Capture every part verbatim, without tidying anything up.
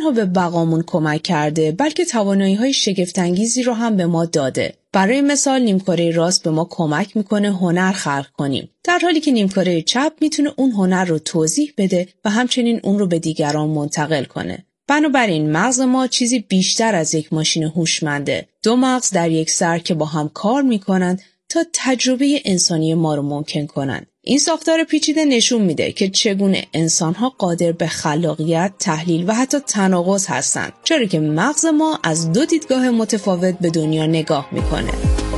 به بقامون کمک کرده بلکه توانایی‌های شگفت‌انگیزی رو هم به ما داده. برای مثال نیمکره راست به ما کمک میکنه هنر خلق کنیم، در حالی که نیمکره چپ میتونه اون هنر رو توضیح بده و همچنین اون رو به دیگران منتقل کنه. بنابراین مغز ما چیزی بیشتر از یک ماشین هوشمنده. دو مغز در یک سر که با هم کار میکنند تا تجربه انسانی ما رو ممکن کنند. این ساختار پیچیده نشون میده که چگونه انسان‌ها قادر به خلاقیت، تحلیل و حتی تناقض هستند، چرا که مغز ما از دو دیدگاه متفاوت به دنیا نگاه میکنه.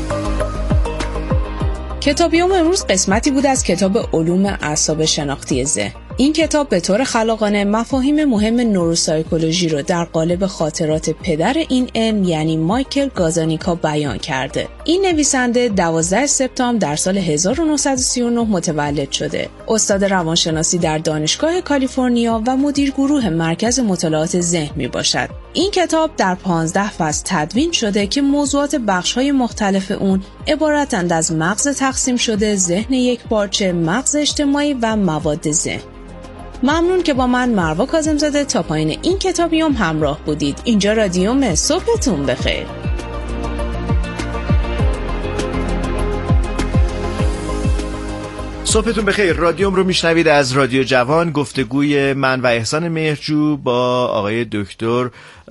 کتابیوم امروز قسمتی بود از کتاب علوم اعصاب شناختی ذهن. این کتاب به طور خلاقانه مفاهیم مهم نوروسایکولوژی رو در قالب خاطرات پدر این علم یعنی مایکل گازانیکا بیان کرده. این نویسنده دوازدهم سپتامبر در سال هزار و نهصد و سی و نه متولد شده. استاد روانشناسی در دانشگاه کالیفرنیا و مدیر گروه مرکز مطالعات ذهن می باشد. این کتاب در پانزده فصل تدوین شده که موضوعات بخش‌های مختلف اون عبارتند از مغز تقسیم شده، ذهن یک پارچه، مغز اجتماعی و مواد ذهن. ممنون که با من مروه کاظم‌زاده تا پایین این کتابیوم همراه بودید. اینجا رادیوم. صبحتون بخیر. صبحتون بخیر. رادیوم رو میشنوید از رادیو جوان. گفتگوی من و احسان مهرجو با آقای دکتر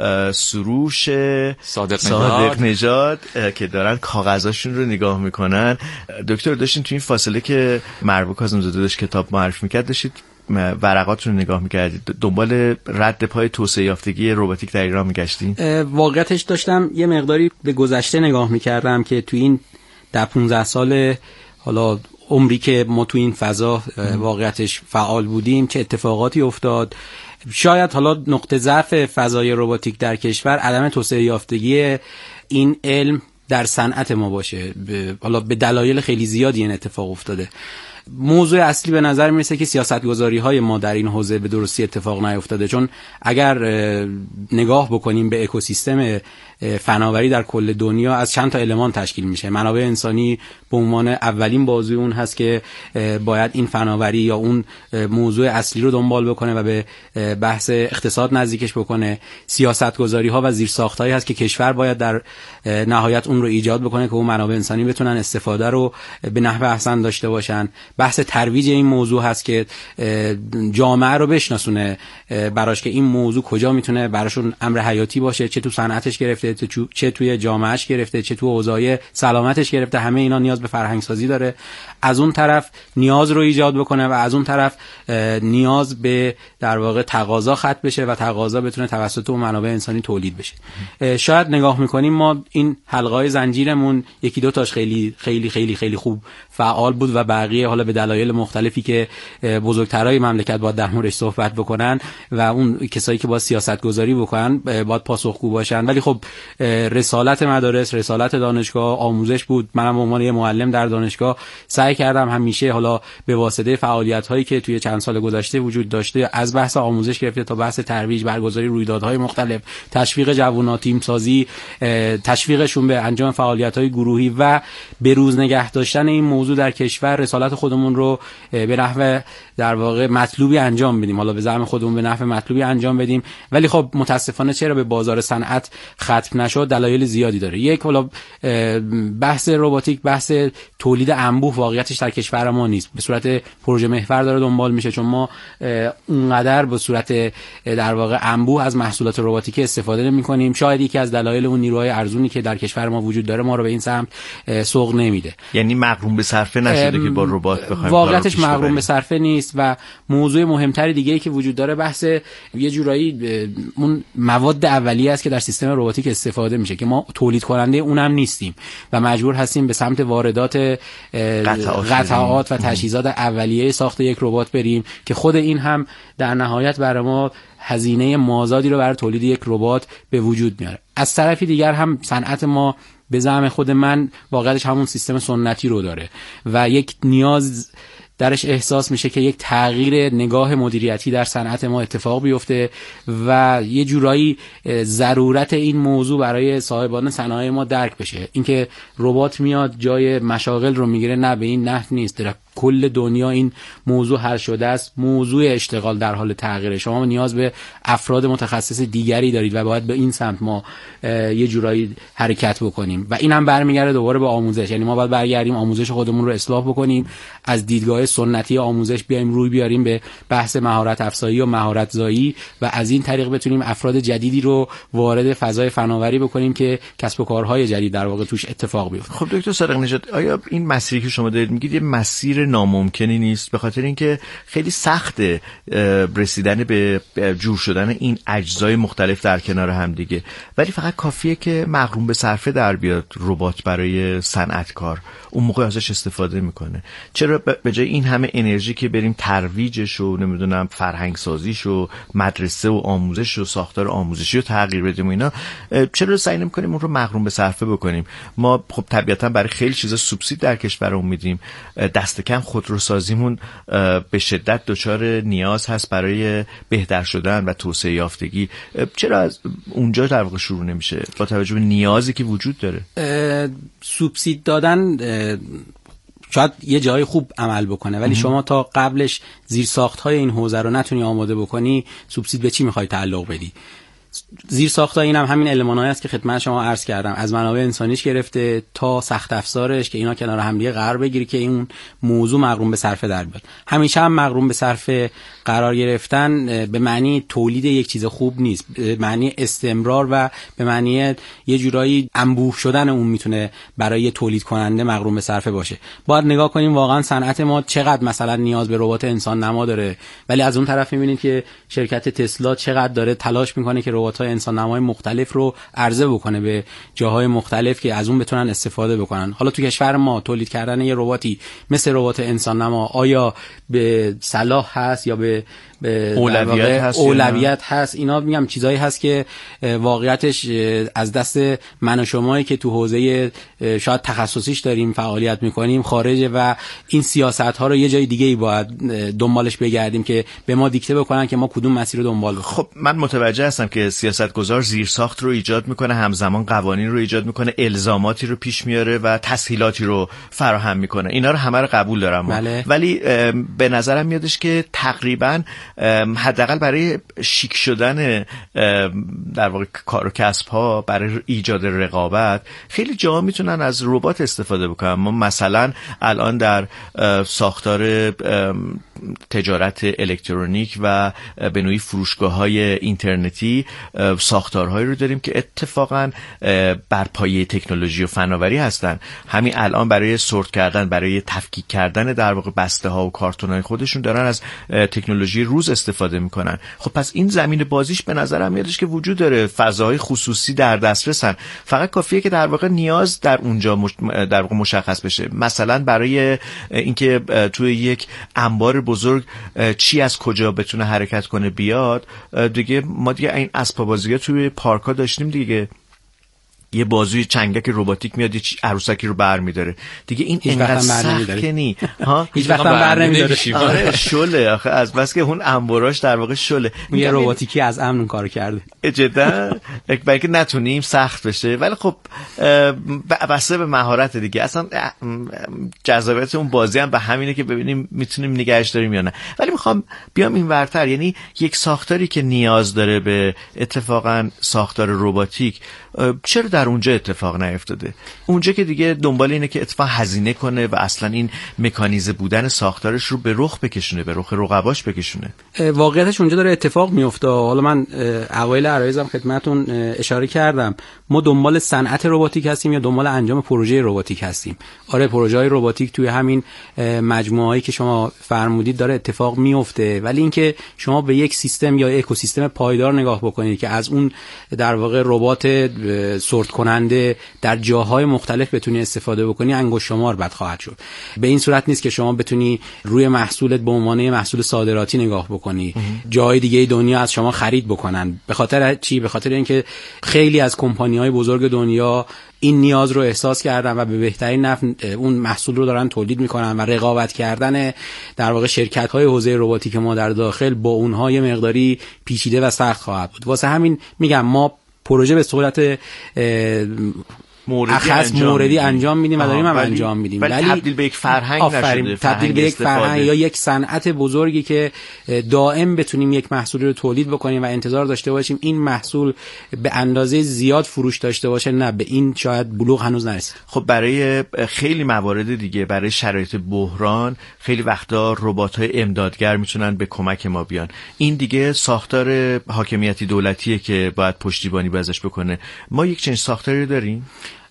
سروش صادق, صادق نژاد که دارن کاغذاشون رو نگاه میکنن. دکتر داشتین تو این فاصله که مروه کاظم‌زاده داشت کتاب معرفی میکرد داشتید ورقات رو نگاه میکردید، دنبال رد پای توسعه یافتگی رباتیک در ایران میگشتین؟ واقعیتش داشتم یه مقداری به گذشته نگاه میکردم که تو این ده پانزده سال حالا عمری که ما تو این فضا واقعیتش فعال بودیم چه اتفاقاتی افتاد. شاید حالا نقطه ضعف فضای رباتیک در کشور عدم توسعه یافتگی این علم در صنعت ما باشه. حالا به دلایل خیلی زیادی این اتفاق افتاده. موضوع اصلی به نظر میرسه که سیاستگذاری‌های ما در این حوزه به درستی اتفاق نیفتاده، چون اگر نگاه بکنیم به اکوسیستم فناوری در کل دنیا از چند تا المان تشکیل میشه. منابع انسانی به عنوان اولین بازوی اون هست که باید این فناوری یا اون موضوع اصلی رو دنبال بکنه و به بحث اقتصاد نزدیکش بکنه. سیاستگذاری‌ها و زیرساخت‌هایی هست که کشور باید در نهایت اون رو ایجاد بکنه که اون منابع انسانی بتونن استفاده رو به نحو احسن داشته باشن. بحث ترویج این موضوع هست که جامعه رو بشناسونه براش که این موضوع کجا میتونه براشون امر حیاتی باشه، چه تو صنعتش گرفته، چه توی جامعهش گرفته، چه تو اوضاع سلامتش گرفته. همه اینا نیاز به فرهنگ سازی داره. از اون طرف نیاز رو ایجاد بکنه و از اون طرف نیاز به در واقع تقاضا ختم بشه و تقاضا بتونه توسط اون منابع انسانی تولید بشه. شاید نگاه میکنیم ما این حلقه‌های زنجیرمون یکی دو تاش خیلی خیلی خیلی خیلی خوب فعال بود و بقیه حالا به دلایل مختلفی که بزرگترای مملکت باید در موردش صحبت بکنن و اون کسایی که با سیاست گذاری بکنن باید پاسخگو باشن. ولی خب رسالت مدارس، رسالت دانشگاه آموزش بود. منم به عنوان یه معلم در دانشگاه سعی کردم همیشه حالا به واسطه فعالیت‌هایی که توی چند سال گذشته وجود داشته از بحث آموزش گرفته تا بحث ترویج، برگزاری رویدادهای مختلف، تشویق جوونا، تیم سازی، تشویقشون به انجام فعالیت‌های گروهی و به روز نگه داشتن این موضوع در کشور رسالت خودمون رو به نحو در واقع مطلوبی انجام بدیم. حالا به زعم خودمون به نحو مطلوبی انجام بدیم. ولی خب متاسفانه چرا به بازار صنعت ختم نشد؟ دلایل زیادی داره. یک، حالا بحث رباتیک، بحث تولید انبوه واقعیتش در کشور ما نیست. به صورت پروژه محور داره دنبال میشه، چون ما اونقدر به صورت در واقع انبوه از محصولات رباتیکی استفاده نمی‌کنیم. شاید یکی از دلایل اون نیروهای ارزونی که در کشور ما وجود داره ما رو به این سمت سوق نمیده. یعنی مغروم به صرفه نشده که با ربات بخوایم. واقعیتش مغروم به صرفه نیست و موضوع مهمتری دیگه‌ای که وجود داره بحث یه جورایی اون مواد اولیه است که در سیستم رباتیک استفاده میشه که ما تولید کننده اونم نیستیم و مجبور هستیم به سمت واردات قطعات و تجهیزات اولیه ساخت یک ربات بریم که خود این هم در نهایت برای ما هزینه مازادی رو برای تولید یک ربات به وجود میاره. از طرفی دیگر هم صنعت ما به زعم خود من واقعیتش همون سیستم سنتی رو داره و یک نیاز درش احساس میشه که یک تغییر نگاه مدیریتی در صنعت ما اتفاق بیفته و یه جورایی ضرورت این موضوع برای صاحبان صنایع ما درک بشه. اینکه ربات میاد جای مشاغل رو میگیره، نه، به این نحو نیست. کل دنیا این موضوع حل شده است. موضوع اشتغال در حال تغییره. شما نیاز به افراد متخصص دیگری دارید و باید به این سمت ما یه جورایی حرکت بکنیم و این هم برمیگرده دوباره به آموزش. یعنی ما باید برگردیم آموزش خودمون رو اصلاح بکنیم، از دیدگاه سنتی آموزش بیایم روی بیاریم به بحث مهارت افزایی و مهارت زایی و از این طریق بتونیم افراد جدیدی رو وارد فضای فناوری بکنیم که کسب و کارهای جدید در واقع توش اتفاق بیفته. خب دکتر صادق نژاد، آیا این مسیری که شما دارید میگید یه مسیر ناممکنی نیست؟ به خاطر اینکه خیلی سخته رسیدن به جور شدن این اجزای مختلف در کنار هم دیگه، ولی فقط کافیه که مغروم به صرفه در بیاد ربات برای صنعتکار، اون موقع ازش استفاده میکنه. چرا به جای این همه انرژی که بریم ترویجش و نمیدونم فرهنگ سازیش و مدرسه و آموزش و ساختار آموزشی رو تغییر بدیم و اینا، چرا سعی نمی‌کنیم اون رو مغروم به صرفه بکنیم؟ ما خب طبیعتا برای خیلی چیزا سوبسید در کشورمون میدیم، دست کم خودروسازیمون به شدت دچار نیاز هست برای بهتر شدن و توسعه یافتگی. چرا از اونجا در واقع شروع نمیشه با توجه به نیازی که وجود داره؟ سوبسید دادن شاید یه جای خوب عمل بکنه، ولی شما تا قبلش زیرساخت‌های این حوزه رو نتونی آماده بکنی، سوبسید به چی میخوای تعلق بدی؟ زیرساخت‌ها این هم همین المان‌هایی است که خدمت شما عرض کردم، از منابع انسانیش گرفته تا سخت افزارش که اینا کنار هم دیگه قرار بگیری که این موضوع مغروم به صرفه در بیاد. همیشه هم مغروم به صرفه قرار گرفتن به معنی تولید یک چیز خوب نیست، به معنی استمرار و به معنی یه جورایی انبوه شدن اون میتونه برای تولید کننده مغروم به صرفه باشه. باید نگاه کنیم واقعا صنعت ما چقدر مثلا نیاز به ربات انسان نما داره، ولی از اون طرف می‌بینید که شرکت تسلا چقدر داره تلاش میکنه که ربات‌های انسان نمای مختلف رو عرضه بکنه به جاهای مختلف که از اون بتونن استفاده بکنن. حالا تو کشور ما تولید کردن یه رباتی مثل ربات انسان نما آیا به صلاح هست یا به به اولویت هست؟ اولویت هست. اینا میگم چیزایی هست که واقعیتش از دست من و شمایی که تو حوزه شاید تخصصیش داریم فعالیت میکنیم خارجه و این سیاست ها رو یه جای دیگه ای باید دنبالش بگردیم که به ما دیکته بکنن که ما کدوم مسیر رو دنبال بکنیم. خب من متوجه هستم که سیاستگزار زیرساخت رو ایجاد میکنه، همزمان قوانین رو ایجاد میکنه، الزاماتی رو پیش میاره و تسهیلاتی رو فراهم میکنه. اینا رو همه رو قبول دارم، بله. ولی به نظرم میادش که تقریبا حداقل برای شیک شدن در واقع کار و کسب ها، برای ایجاد رقابت، خیلی جاها میتونن از ربات استفاده بکنن. ما مثلا الان در ساختار تجارت الکترونیک و به نوعی فروشگاه‌های اینترنتی ساختارهایی رو داریم که اتفاقاً بر پایه تکنولوژی و فناوری هستن. همین الان برای سورت کردن، برای تفکیک کردن در واقع بسته‌ها و کارتون‌های خودشون دارن از تکنولوژی روز استفاده میکنن. خب پس این زمین بازیش به نظرم میادش که وجود داره، فضاهای خصوصی در دسترسن، فقط کافیه که در واقع نیاز در اونجا مش... در واقع مشخص بشه. مثلا برای اینکه توی یک انبار بزرگ چی از کجا بتونه حرکت کنه بیاد دیگه، ما دیگه این اسباب بازی‌ها توی پارک‌ها داشتیم دیگه، یه بازوی چنگک رباتیک میاد یه عروسکی رو برمی‌داره دیگه. این اینقدر سخت نی ها، هیچ وقت هم بر نمی‌داره. آره شله آخه، از بس که اون انباراش در واقع شله. یه رباتیکی از امن اون کارو کرده جدا بلکه نتونیم سخت بشه، ولی خب بسته به مهارت دیگه. اصلا جذابیت اون بازی هم به همینه که ببینیم میتونیم نگهش داریم یا نه. ولی میخوام بیام این ورتر، یعنی یک ساختاری که نیاز داره به اتفاقا ساختار رباتیک، چرا در اونجا اتفاق نیفتاده؟ اونجا که دیگه دنبال اینه که اتفاق هزینه کنه و اصلا این مکانیزه بودن ساختارش رو به رخ بکشونه، به رخ رقباش بکشونه. واقعیتش اونجا داره اتفاق میفته. حالا من اوایل عرایزم خدمتتون اشاره کردم، ما دنبال صنعت رباتیک هستیم یا دنبال انجام پروژه رباتیک هستیم؟ آره پروژه‌های رباتیک توی همین مجموعه‌ای که شما فرمودید داره اتفاق میفته، ولی اینکه شما به یک سیستم یا اکوسیستم پایدار نگاه بکنید که از اون در واقع ربات سورت کننده در جاهای مختلف بتونی استفاده بکنی، انگشت شمار بد خواهد شد. به این صورت نیست که شما بتونی روی محصولت به عنوان محصول صادراتی نگاه بکنی، جای دیگه دنیا از شما خرید بکنن. به خاطر چی؟ به خاطر اینکه خیلی از کمپانی‌های بزرگ دنیا این نیاز رو احساس کردن و به بهترین نحو اون محصول رو دارن تولید میکنن و رقابت کردن در واقع شرکت‌های حوزه رباتیک ما در داخل با اونها یه مقداری پیچیده و سخت خواهد بود. واسه همین میگم ما پروژه به صورت موردی اخص انجام موردی میدیم. انجام میدیم و داریم هم ولی انجام میدیم، ولی تبدیل به یک فرهنگ نشده. تبدیل به یک فرهنگ یا یک صنعت بزرگی که دائم بتونیم یک محصولی رو تولید بکنیم و انتظار داشته باشیم این محصول به اندازه زیاد فروش داشته باشه، نه، به این شاید بلوغ هنوز نرسید. خب برای خیلی موارد دیگه، برای شرایط بحران خیلی وقتا ربات‌های امدادگر میتونن به کمک ما بیان. این دیگه ساختار حاکمیتی دولتیه که باید پشتیبانی ازش بکنه. ما یک چنین ساختاری داریم؟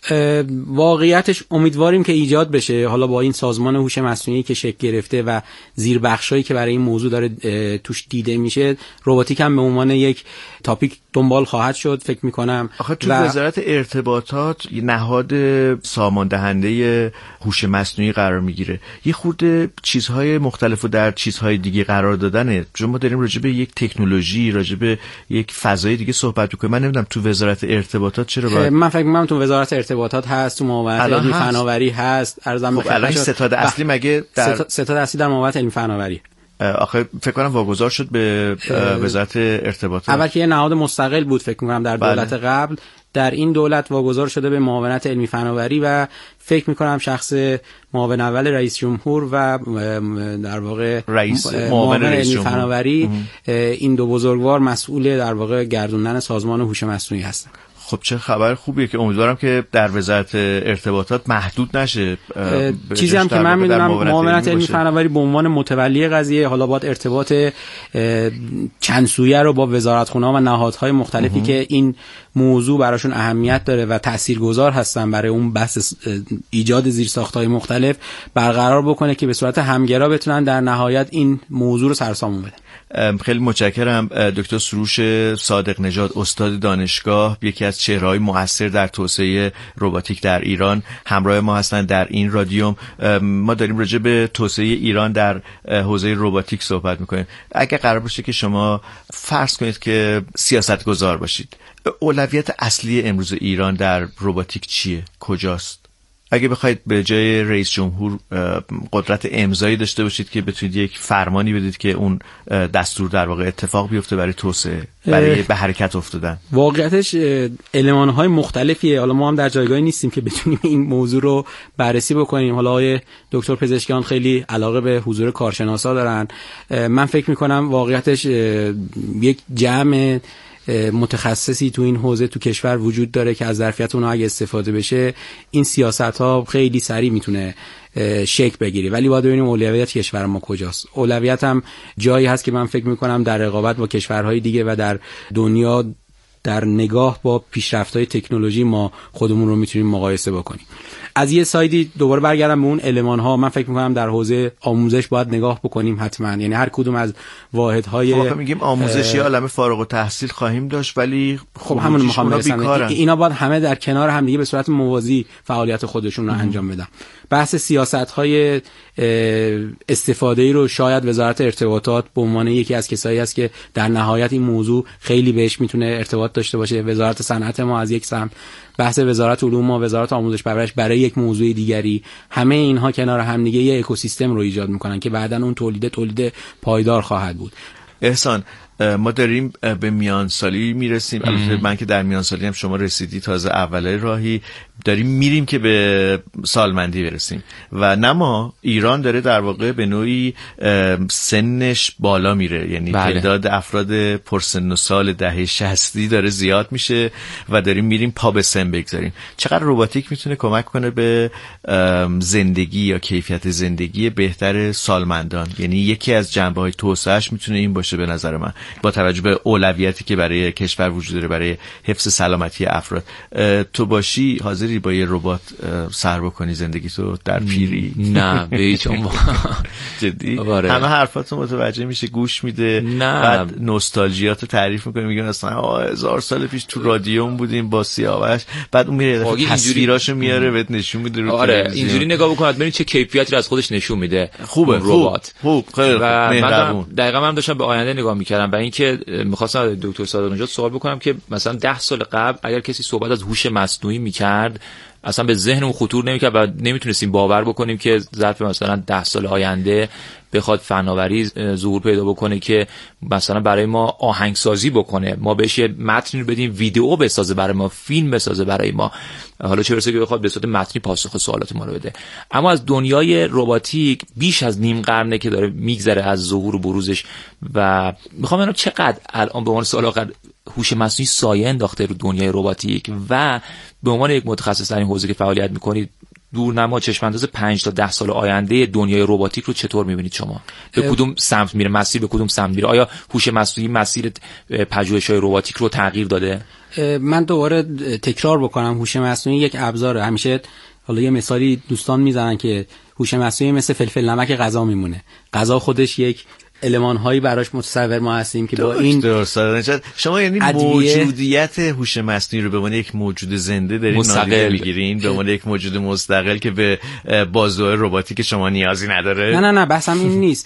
واقعیتش امیدواریم که ایجاد بشه. حالا با این سازمان هوش مصنوعی که شکل گرفته و زیربخشایی که برای این موضوع داره توش دیده میشه، رباتیک هم به عنوان یک تاپیک دنبال خواهد شد فکر میکنم. آخه تو و... وزارت ارتباطات نهاد ساماندهنده هوش مصنوعی قرار میگیره، یه خورده چیزهای مختلفو در چیزهای دیگه قرار دادنه. چون ما داریم راجع به یک تکنولوژی، راجع به یک فضای دیگه صحبت میکنیم. من نمیدونم تو وزارت ارتباطات چرا باید... من فکر میکنم تو وزارت ارتباطات هست، تو معاونت علمی فناوری هست. ارزم خب الان ستاد اصلی مگه در ستاد اصلی در معاونت علمی فناوری آخه فکر کنم واگذار شد به وزارت ارتباطات. اول که یه نهاد مستقل بود فکر کنم در دولت بله. قبل، در این دولت واگذار شده به معاونت علمی فناوری و فکر میکنم شخص معاون اول رئیس جمهور و در واقع رئیس معاون علمی فناوری این دو بزرگوار مسئول در واقع گردوندن سازمان هوش مصنوعی هستن. خب چه خبر خوبیه که امیدوارم که در وزارت ارتباطات محدود نشه. چیزی هم که من میدونم معاونت علمی فناوری به عنوان متولی قضیه حالا باید ارتباط چند سویه رو با وزارتخونه‌ها و نهادهای مختلفی اه. که این موضوع براشون اهمیت داره و تاثیرگذار هستن برای اون بحث ایجاد زیرساخت‌های مختلف برقرار بکنه که به صورت همگرا بتونن در نهایت این موضوع رو سرسامون بدن. خیلی متشکرم دکتر سروش صادق نژاد، استاد دانشگاه، یکی از چهره‌های مؤثر در توسعه رباتیک در ایران، همراه ما هستند در این رادیوم. ما داریم راجع به توسعه ایران در حوزه رباتیک صحبت می‌کنیم. اگه قرار باشه که شما فرض کنید که سیاستگزار باشید، اولویت اصلی امروز ایران در رباتیک چیه؟ کجاست؟ اگه بخواید به جای رئیس جمهور قدرت امضایی داشته باشید که بتونید یک فرمانی بدید که اون دستور در واقع اتفاق بیفته برای توسعه، برای به حرکت افتادن، واقعیتش المان‌های مختلفیه. حالا ما هم در جایگاهی نیستیم که بتونیم این موضوع رو بررسی بکنیم. حالا آقای دکتر پزشکیان خیلی علاقه به حضور کارشناسا دارن. من فکر می‌کنم واقعیتش یک جمع متخصصی تو این حوزه تو کشور وجود داره که از ظرفیت اونها اگه استفاده بشه این سیاست‌ها خیلی سریع میتونه شکل بگیره. ولی باید ببینیم اولویت کشور ما کجاست. اولویت هم جایی هست که من فکر میکنم در رقابت با کشورهای دیگه و در دنیا در نگاه با پیشرفت‌های تکنولوژی ما خودمون رو میتونیم مقایسه بکنیم. از یه سایدی دوباره برگردم به اون المان‌ها، من فکر می‌کنم در حوزه آموزش باید نگاه بکنیم حتما. یعنی هر کدوم از واحدهای خب میگیم آموزشی عالمه فارغ التحصیل خواهیم داشت، ولی خب همون می‌خوام برسم، اینا باید همه در کنار هم دیگه به صورت موازی فعالیت خودشون رو انجام بدن. بحث سیاست‌های استفاده‌ای رو شاید وزارت ارتباطات به عنوان یکی از کسایی است که در نهایت این موضوع خیلی بهش میتونه ارتباط داشته باشه. وزارت صنعت ما از یک سمت، بحث وزارت علوم ما، وزارت آموزش پرورش برای یک موضوع دیگری، همه اینها کنار هم دیگه یه اکوسیستم رو ایجاد میکنن که بعداً اون تولید تولید پایدار خواهد بود. احسان، ما داریم به میان سالی میرسیم. البته من که در میان سالی هم، شما رسیدی تازه اولای راهی، داریم میریم که به سالمندی برسیم و نه ما، ایران داره در واقع به نوعی سنش بالا میره. یعنی تعداد بله. افراد پرسن و سال دهه شصتی داره زیاد میشه و داریم میریم پا به سن بگذاریم. چقدر رباتیک میتونه کمک کنه به زندگی یا کیفیت زندگی بهتر سالمندان؟ یعنی یکی از جنبه‌های توسعهش میتونه این باشه به نظر من، با توجه به اولویتی که برای کشور وجود داره برای حفظ سلامتی افراد. تو باشی حاضری با یه ربات سر بکنی زندگی تو در پیری؟ نه به هیچ عنوان. جدی؟ همه حرفاتو متوجه میشه، گوش میده، نه. بعد نوستالژیاتو تعریف میکنه، میگن اصلا هزار سال پیش تو رادیوم بودیم با سیاوش، بعد اون میره تصویراشو میاره بهت نشون میده رو آره تلویزیون. اینجوری نگاه بکنید ببین چه کیفیتی رو از خودش نشون میده. خوبه ربات. خوب خیلی خوب. من دقیقاً من داشتم به آینده نگاه میکردم و اینکه می‌خواستم دکتر صادق نژاد سوال بکنم که مثلا ده سال قبل اگر کسی صحبت از هوش مصنوعی می‌کرد اصلا به ذهنمون خطور نمیکرد و نمیتونستیم باور بکنیم که ظرف مثلا ده سال آینده بخواد فناوری ظهور پیدا بکنه که مثلا برای ما آهنگسازی بکنه، ما بهش یه متنی رو بدیم ویدیو بسازه برای ما، فیلم بسازه برای ما، حالا چه برسه که بخواد به صورت متنی پاسخ سوالات ما رو بده. اما از دنیای رباتیک بیش از نیم قرنه که داره میگذره از ظهور و بروزش و میخوام ببینم چقدر الان به عنوان سوال آخر هوش مصنوعی سایه انداخته رو دنیای رباتیک و به عنوان یک متخصص در این حوزه که فعالیت میکنید، دورنما چشمانداز پنج تا ده سال آینده دنیای رباتیک رو چطور می‌بینید شما؟ به کدوم سمت میره؟ مسیر به کدوم سمت میره؟ آیا هوش مصنوعی مسیر پژوهش‌های رباتیک رو تغییر داده؟ من دوباره تکرار بکنم، هوش مصنوعی یک ابزاره. همیشه حالا یه مثالی دوستان میزنن که هوش مصنوعی مثل فلفل نمک غذا میمونه. غذا خودش یک المان هایی براش متصور ما هستیم که با این درست شما یعنی موجودیت هوش مصنوعی رو به عنوان یک موجود زنده دارین نادیده میگیرین، به عنوان یک موجود مستقل که به بازوهای رباتیک شما نیازی نداره؟ نه نه نه بحثم این نیست.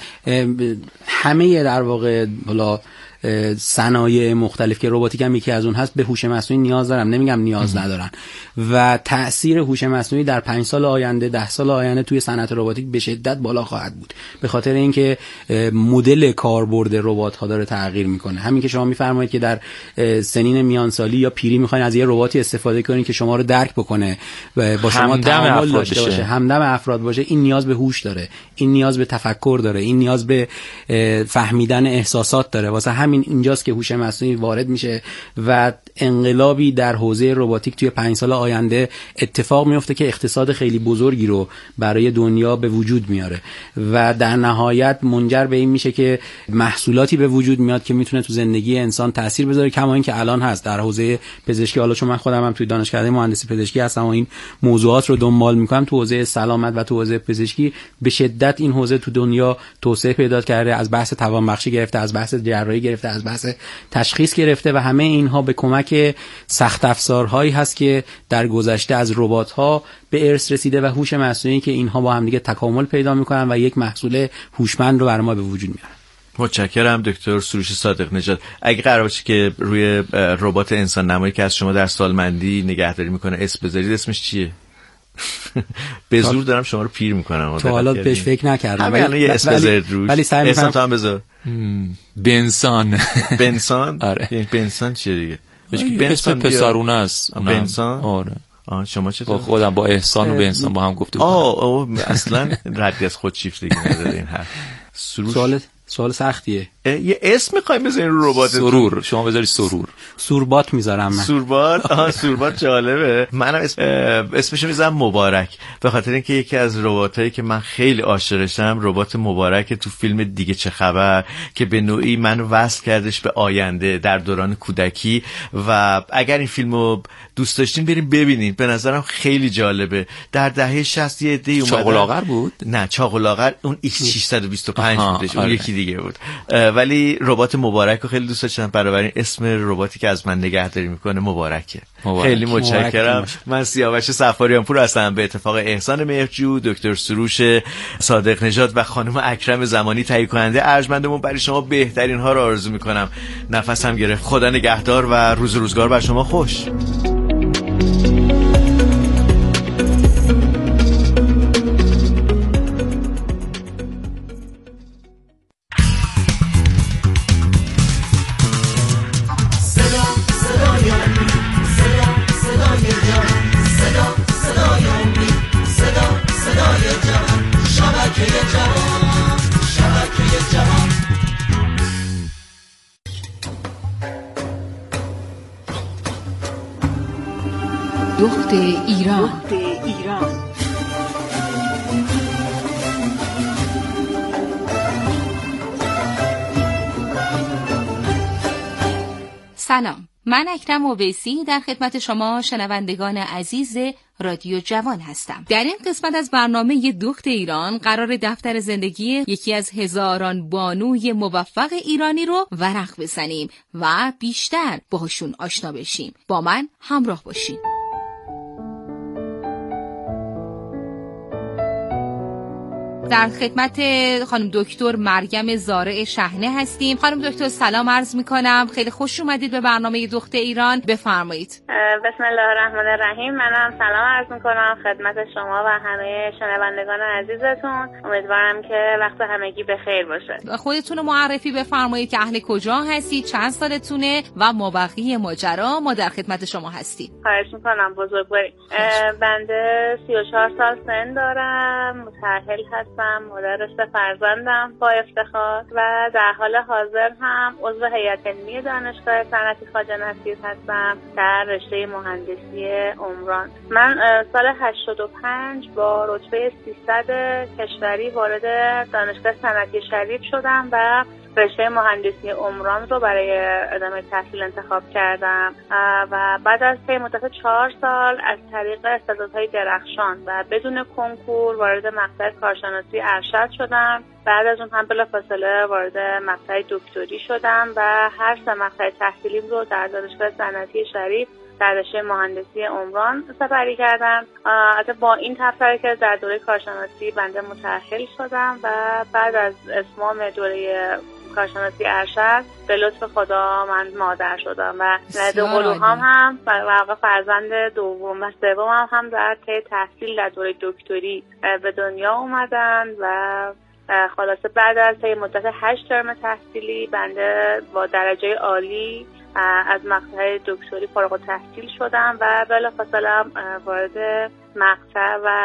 همه در واقع حالا صنایع مختلف که رباتیک هم یکی از اون هست به هوش مصنوعی نیاز دارم، نمیگم نیاز ندارن. و تأثیر هوش مصنوعی در پنج سال آینده، ده سال آینده توی صنعت رباتیک به شدت بالا خواهد بود، به خاطر اینکه مدل کاربرد ربات ها داره تغییر میکنه. همین که شما میفرمایید که در سنین میانسالی یا پیری میخواین از یه رباتی استفاده کنید که شما رو درک بکنه و با شما تعامل داشته باشه، همدم افراد باشه، این نیاز به هوش داره، این نیاز به تفکر داره، این نیاز به فهمیدن احساسات داره. واسه همین اینجاست که هوش مصنوعی وارد میشه و انقلابی در حوزه رباتیک توی پنج سال آینده اتفاق میفته که اقتصاد خیلی بزرگی رو برای دنیا به وجود میاره و در نهایت منجر به این میشه که محصولاتی به وجود میاد که میتونه تو زندگی انسان تاثیر بذاره، کما این که الان هست در حوزه پزشکی. حالا چون من خودم هم توی دانشکده مهندسی پزشکی هستم و این موضوعات رو دنبال میکنم، تو حوزه سلامت و تو حوزه پزشکی به شدت این حوزه تو دنیا توسعه پیدا کرده، از بحث توانبخشی گرفته، از بحث جراحی گرفته، از بحث تشخیص گرفته و همه اینها به کمک سخت افزارهایی هست که در گذشته از ربات‌ها به ارث رسیده و هوش مصنوعی که اینها با هم دیگه تکامل پیدا میکنن و یک محصول هوشمند رو برای ما به وجود میارن. متشکرم دکتر سروش صادق نژاد. اگه قرار باشه که روی ربات انسان نمایی که از شما در سالمندی نگهداری میکنه اسم بذارید، اسمش چیه؟ به زور دارم شما رو پیر میکنم. تو حالا بهش فکر نکردم ولی یه اسم بذارید روش. ولی سعی میکنم. اسم تو هم بذار. بنسان. بنسان؟ آره. بنسان چیه دیگه؟ بنسان پسرونه است. بنسان؟ آره. آه شما چطور؟ با خودم با احسان و بنسان با هم گفتیم. آه اصلا ردی از خود شیفتگی نداره این حرف. سوال سوال سختیه. یه اسم می‌خوایم بزنین رو ربات؟ سرور. شما بذاری سرور. سوربات میذارم من. سوربات؟ آها سوربات جالبه. منم اسم اسمشو میذارم مبارک، به خاطر اینکه یکی از رباتایی که من خیلی عاشقشم ربات مبارک تو فیلم دیگه چه خبر که به نوعی منو وصل کردش به آینده در دوران کودکی و اگر این فیلمو دوست داشتین بریم ببینین، به نظرم خیلی جالبه. در دهه شصت یه عده‌ای اومدن. چاق و لاغر بود؟ نه چاق و لاغر اون ایکس ششصد و بیست و پنج بودش، اون یکی دیگه بود. ولی ربات مبارک رو خیلی دوست داشتم، برای اسم رباتی که از من نگهداری میکنه مبارکه. مبارک. خیلی متشکرم. مبارک. من سیاوش صفاریان پور هستم. به اتفاق احسان مهرجو، دکتر سروش صادق نژاد و خانم اکرم زمانی تهیه کننده ارجمندمون برای شما بهترین ها رو آرزو میکنم. نفسم گرفت. خدا نگهدار و روز روزگار بر شما خوش. دخت ایران. سلام، من اکرم اویسی در خدمت شما شنوندگان عزیز رادیو جوان هستم. در این قسمت از برنامه دخت ایران قرار دفتر زندگی یکی از هزاران بانوی موفق ایرانی رو ورق بزنیم و بیشتر باهاشون آشنا بشیم. با من همراه باشین. در خدمت خانم دکتر مریم زارع شحنه هستیم. خانم دکتر سلام عرض میکنم، خیلی خوش اومدید به برنامه دخت ایران، بفرمایید. بسم الله الرحمن الرحیم. منم سلام عرض میکنم خدمت شما و همه شنوندگان عزیزتون. امیدوارم که وقت همگی بخیر باشه. خودتون رو معرفی بفرمایید که اهل کجا هستید، چند سالتونه و مابقی ماجرا، ما در خدمت شما هستیم. خواهش میکنم بزرگواری. بنده سی و چهار سال سن دارم، متأهل هستم، مادر سه فرزندم با افتخار و در حال حاضر هم عضو هیئت علمی دانشگاه صنعتی خواجه نصیر هستم در رشته مهندسی عمران. من سال هشتاد و پنج با رتبه سیصد کشوری وارد دانشگاه صنعتی شریف شدم و رشته مهندسی عمران رو برای ادامه تحصیل انتخاب کردم و بعد از طی مدت چهار سال از طریق استعدادهای درخشان و بدون کنکور وارد مقطع کارشناسی ارشد شدم. بعد از اون هم بلافاصله وارد مقطع دکتری شدم و هر سه مقطع تحصیلیم رو در دانشگاه صنعتی شریف در رشته مهندسی عمران سپری کردم. البته با این تفسیر که در دوره کارشناسی بنده متأهل شدم و بعد از اتمام دوره کارشناسی ارشد به لطف خدا من مادر شدم و دو قلوهام هم واقعا فرزند دوم و سومم هم در طی تحصیل در دوره دکتری به دنیا اومدن و خلاصه بعد از طی مدت هشت ترم تحصیلی بنده با درجه عالی از مقطع دکتری فارغ التحصیل شدم و بلافاصله وارد مقطع و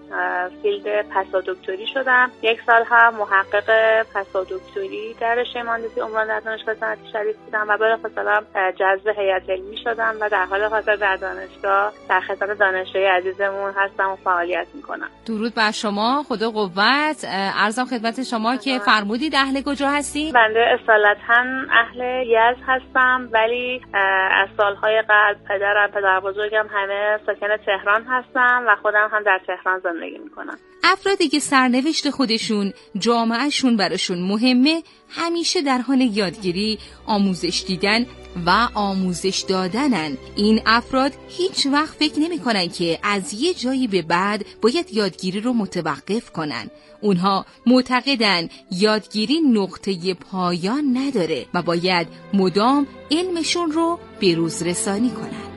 فیلد پسادکتری شدم. یک سال هم محقق پسادکتری در رشته مهندسی عمران در دانشگاه صنعتی شریف بودم و بلافاصله جذب هیئت علمی شدم و در حال حاضر در دانشگاه در خدمت دانشجوی عزیزمون هستم و فعالیت میکنم. درود بر شما، خدا قوت. عرضم خدمت شما که فرمودید اهل کجا هستی؟ بنده اصالتا اهل یزد هستم ولی از سالهای قبل پدرم پدر بزرگم همه ساکن تهران هستم و خودم هم در تهران زندگی میکنم. افرادی که سرنوشت خودشون جامعهشون براشون مهمه همیشه در حال یادگیری، آموزش دیدن و آموزش دادنن. این افراد هیچ وقت فکر نمی کنن که از یه جایی به بعد باید یادگیری رو متوقف کنن. اونها معتقدن یادگیری نقطه پایان نداره و باید مدام علمشون رو به روز رسانی کنن.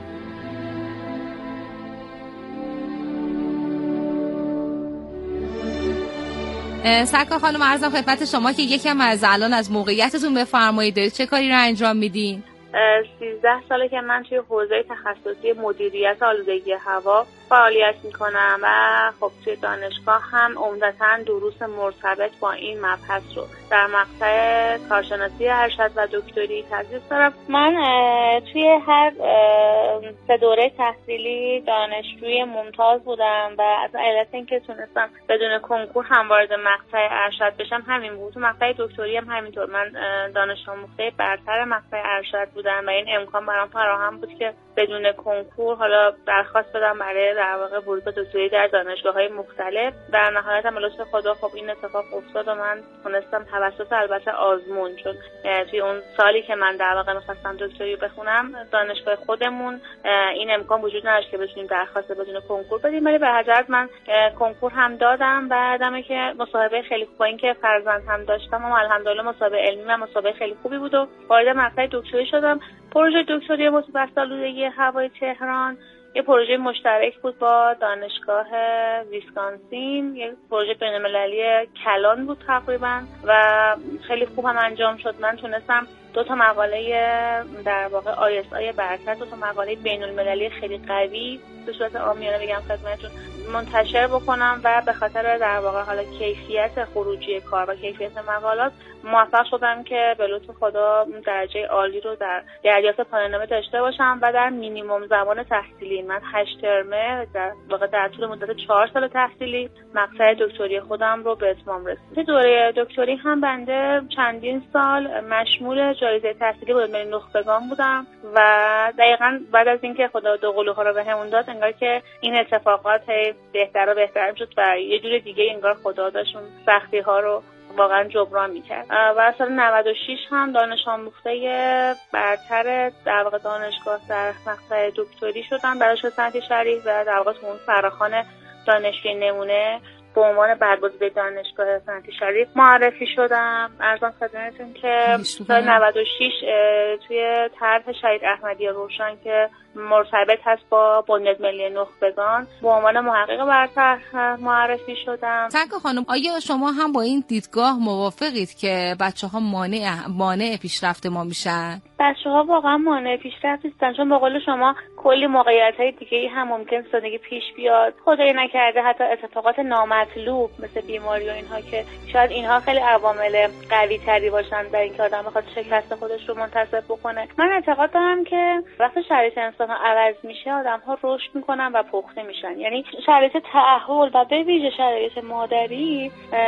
سرکار خانم عرضم خدمت شما که یکم از الان از موقعیتتون بفرمایید، چه کاری رو انجام میدین؟ سیزده ساله که من توی حوزه تخصصی مدیریت آلودگی هوا فعالیت میکنم و خب توی دانشگاه هم عمدتاً دروس مرتبط با این مبحث رو در مقطع کارشناسی ارشد و دکتری تدریس دارم. من توی هر سه دوره تحصیلی دانشجوی ممتاز بودم و از علت اینکه تونستم بدون کنکور هم وارد مقطع ارشد بشم همین بود. تو مقطع دکتری هم همینطور. من دانش آموخته برتر مقطع ارشد بودم و این امکان برام فراهم بود که بدون کنکور حالا درخواست بدم برای در واقع ورود به دکتری در دانشگاه‌های مختلف. در نهایت هم لطف خدا خب این اتفاق افتاد و من تونستم توسط البته آزمون، چون توی اون سالی که من در واقع می‌خواستم دکتری بخونم دانشگاه خودمون این امکان وجود نداشت که بتونیم درخواست بدون کنکور بدیم، ولی به هر جهت من کنکور هم دادم. بعدم که مصاحبه خیلی خوب با اینکه فرزند هم داشتم و الحمدلله مصاحبه علمی و مصاحبه خیلی خوبی بود و وارد مقطع دکتری شدم. پروژه دکتری متوسط آلودگی هوای تهران یه پروژه مشترک بود با دانشگاه ویسکانسین، یه پروژه بین‌المللی کلان بود تقریبا و خیلی خوب هم انجام شد. من تونستم دو تا مقاله در واقع آی اس آی برتر، دو تا مقاله بین‌المللی خیلی قوی به صورت عامیانه بگم خدمتتون منتشر بکنم و به خاطر در واقع حالا کیفیت خروجی کار و کیفیت مقالات موفق شدم که به لطف خدا درجه عالی رو در دریافت پایان نامه داشته باشم و در مینیمم زمان تحصیلی من هشت ترمه در واقع در طول مدت چهار سال تحصیلی مقطع دکتری خودم رو به اتمام رسوندم. دوره دکتری هم بنده چندین سال مشمول جایزه تحصیلی بود، من نخبگان بودم و دقیقاً بعد از اینکه خدا دو قلوها رو بهمون داد انگار که این اتفاقات بهتر و بهتر شد و یه جور دیگه انگار خدا داشت اون سختی ها رو واقعا جبران میکرد. و سال نود و شش هم دانش آموخته برتر در واقع دانشگاه در مقطع دکتری شدم دانشگاه صنعتی شریف و در واقع اون فراخوان دانشجوی نمونه به عنوان برگزیده دانشگاه صنعتی شریف معرفی شدم. ارزم خدمتتون که سال نود و شش توی طرح شهید احمدی روشن که مرتبط هست با بنیاد ملی نخبگان به عنوان محقق برتر معرفی شدم. سنگا خانم، آیا شما هم با این دیدگاه موافقید که بچه‌ها مانع مانع پیشرفت ما میشن؟ بچه‌ها واقعا مانع پیشرفت نیستن، چون به قول شما کلی موقعیت‌های دیگه‌ای هم ممکن زندگی پیش بیاد، خدای نکرده حتی اتفاقات نامطلوب مثل بیماری و اینها که شاید اینها خیلی عوامل قوی‌تری باشن در اینکه آدم بخواد شکست خودش رو منتصب بکنه. من اعتقاد دارم که وقتی شرایط انسان ها عوض میشه آدم‌ها رشد میکنن و پخته میشن. یعنی شرایط تأهل و به ویژه شرایط مادری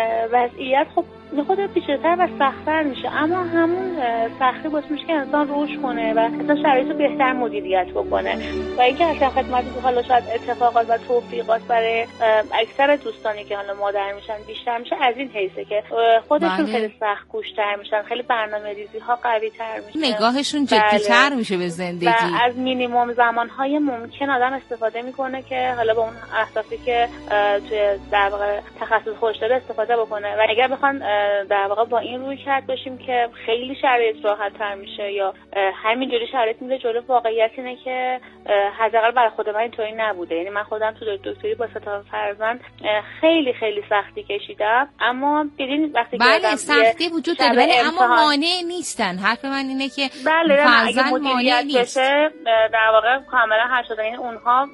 وضعیت خب خود پیچیده‌تر و سخت‌تر میشه، اما همون سختی باعث میشه که انسان رشد کنه و اصلا شرایط رو بهتر مدیریت بکنه. و اینکه اصلا خدمتی که حالا شاید اتفاقات و توفیقات برای اکثر دوستانی که حالا مادر میشن بیشتر میشه از این حیثه که خودشون بله. خیلی سخت کوش‌تر میشن، خیلی برنامه‌ریزی ها قوی‌تر میشه، نگاهشون جدی‌تر بله. میشه به زندگی و از مینیمم زمانهای ممکن آدم استفاده میکنه که حالا با اون اهدافی که توی در واقع تخصص خودش داره استفاده بکنه. و اگر بخوان در واقع با این روی کرد باشیم که خیلی شرایط راحت‌تر میشه یا همینجوری شرایط میره جلو، واقعیت اینه که حداقل برای خود من اینطوری نبوده. یعنی من خودم تو دکتری با سه تا فرزند خیلی خیلی سختی کشیدم، اما دیدین وقتی بله سختی وجود داره ولی اما مانع نیستن. حرف من اینه که بله فرزند مانع نیست، در واقع کاملا حل شده. یعنی اونها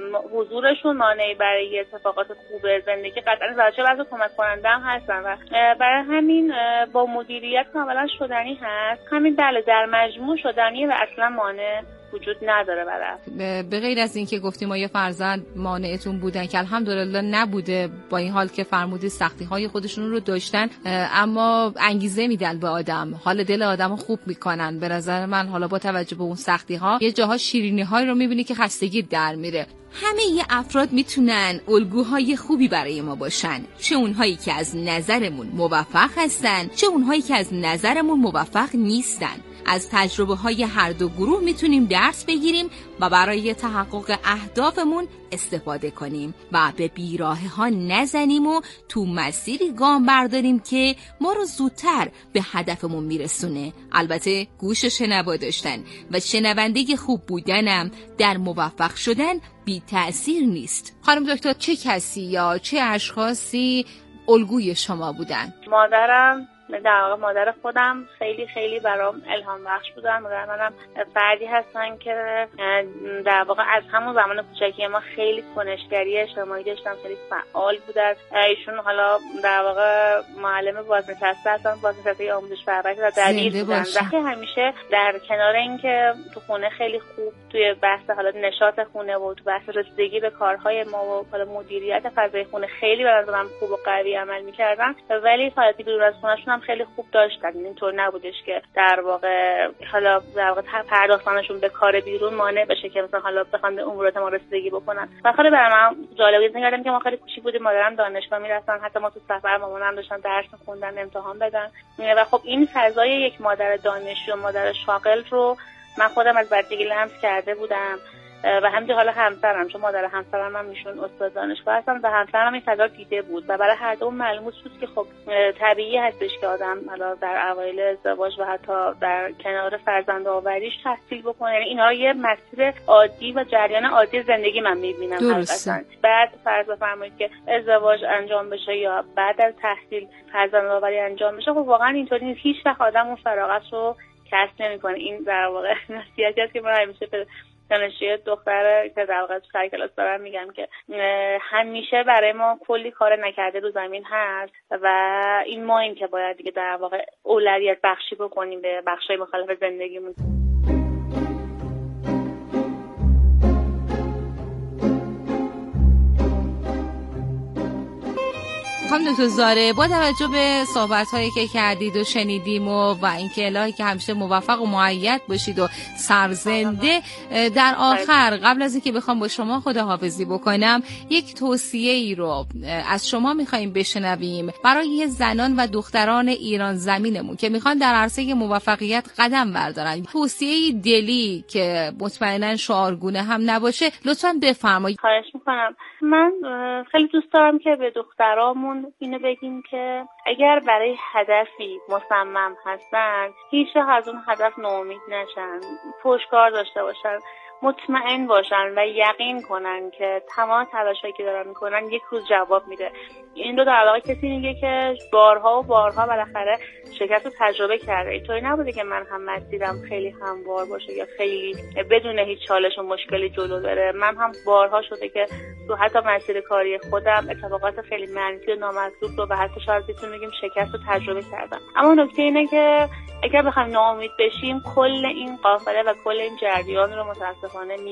حضورشون مانعی برای اتفاقات خوب زندگی قطعا زاچه واسه کمک کننده هم هستن و برای همین با مدیریت کاملا شدنی هست. همین بله در مجموع شدنیه و اصلا مانع وجود نداره. برای به غیر از این که گفتیم آیا فرزند مانعتون بودن که الحمدلله نبوده، با این حال که فرمودید سختی های خودشون رو داشتن اما انگیزه میدن به آدم، حال دل آدم خوب میکنن. به نظر من حالا با توجه به اون سختی ها یه جاها شیرینی های رو میبینی که خستگی در میره. همه ی افراد میتونن الگوهای خوبی برای ما باشن، چه اونهایی که از نظرمون موفق هستن چه اونهایی که از نظرمون موفق نیستن. از تجربه های هر دو گروه میتونیم درس بگیریم و برای تحقق اهدافمون استفاده کنیم و به بیراهه ها نزنیم و تو مسیری گام برداریم که ما رو زودتر به هدفمون میرسونه. البته گوش شنوا داشتن و شنونده خوب بودنم در موفق شدن بی تأثیر نیست. خانم دکتر، چه کسی یا چه اشخاصی الگوی شما بودن؟ مادرم، در واقع مادر خودم خیلی خیلی برام الهام بخش بودن. مادر منم فردی هستن که در واقع از همون زمان کوچکی ما خیلی کنشگری اجتماعی داشتن، خیلی فعال بودن. ایشون حالا در واقع معلم بازنشسته هستن، بازنشسته آموزش پرورش و دبیر بودن و که همیشه در کنار اینکه تو خونه خیلی خوب توی بحث حالا نشاط خونه و تو بحث رسیدگی به کارهای ما و حالا مدیریت فضای خونه خیلی به نظرم خوب و قوی عمل می‌کردن، ولی فعالیتی بیرون از خونه‌شون هم خیلی خوب داشتن. اینطور نبودش که در واقع حالا در واقع پرداختنشون به کار بیرون مانع بشه که مثلا حالا بخوان به امورات ما رسیدگی بکنن. و خیلی برام من جالب بود نگردم که ما خیلی کوچیک بودیم، مادرم دانشگاه میرفتن، حتی ما تو سفر مامانم داشتن درس خوندن، امتحان بدن و خب این فضای یک مادر دانشجو و مادر شاغل رو من خودم از بچگی لمس کرده بودم و همینطور حالا همسرم، چون مادر همسرم هم ایشون استاد دانشگاه هستن و همسرم این فضا دیده بود و برای هر دو ملموس بود که خب طبیعی هستش که آدم حالا در اوایل ازدواج و حتی در کنار فرزند آوریش تحصیل بکنه. یعنی اینا یه مسیر عادی و جریان عادی زندگی من میبینم حقیقتا. بعد فرض بفرمایید که ازدواج انجام بشه یا بعد از تحصیل فرزند آوری انجام بشه، خب واقعا اینطوری نیست. هیچ وقت آدم اون فراغت رو کسب نمیکنه. این در واقع نصیحتی است که من همیشه به دانشجوی دختر که در واقع سر کلاس دارم میگم که همیشه برای ما کلی کار نکرده رو زمین هست و این ما این که باید دیگه در واقع اولویت بخشی بکنیم به بخشای مختلف زندگیمون. خانم دکتر زاره، با توجه به صحبت‌هایی که کردید و شنیدیم و و اینکه الهی که همیشه موفق و مؤید باشید و سرزنده، در آخر قبل از اینکه بخوام با شما خداحافظی بکنم یک توصیه ای رو از شما می‌خوایم بشنویم برای زنان و دختران ایران زمینمون که میخوان در عرصه موفقیت قدم بردارن. توصیه دلی که مطمئنا شعارگونه هم نباشه لطفاً بفرمایید. خواهش میکنم. من خیلی دوست دارم که به دخترامون اینو بگیم که اگر برای هدفی مصمم هستن هیچ از اون هدف ناامید نشن، پشتکار داشته باشن، مطمئن باشن و یقین کنن که تمام تلاشایی که دارن میکنن یک روز جواب میده. این رو در واقع کسی میگه که بارها و بارها بالاخره شکست رو تجربه کرده. اینطوری نبوده که من هم مسیرم خیلی هموار باشه یا خیلی بدون هیچ چالش و مشکلی جلو بره. من هم بارها شده که تو حتی مسیر کاری خودم اتفاقات خیلی منفی و نامطلوب رو و حتی شاید بتونیم بگیم شکست رو تجربه کردم. اما نکته اینه که اگر بخوایم ناامید بشیم کل این قافله و کل این جریان رو متاسفانه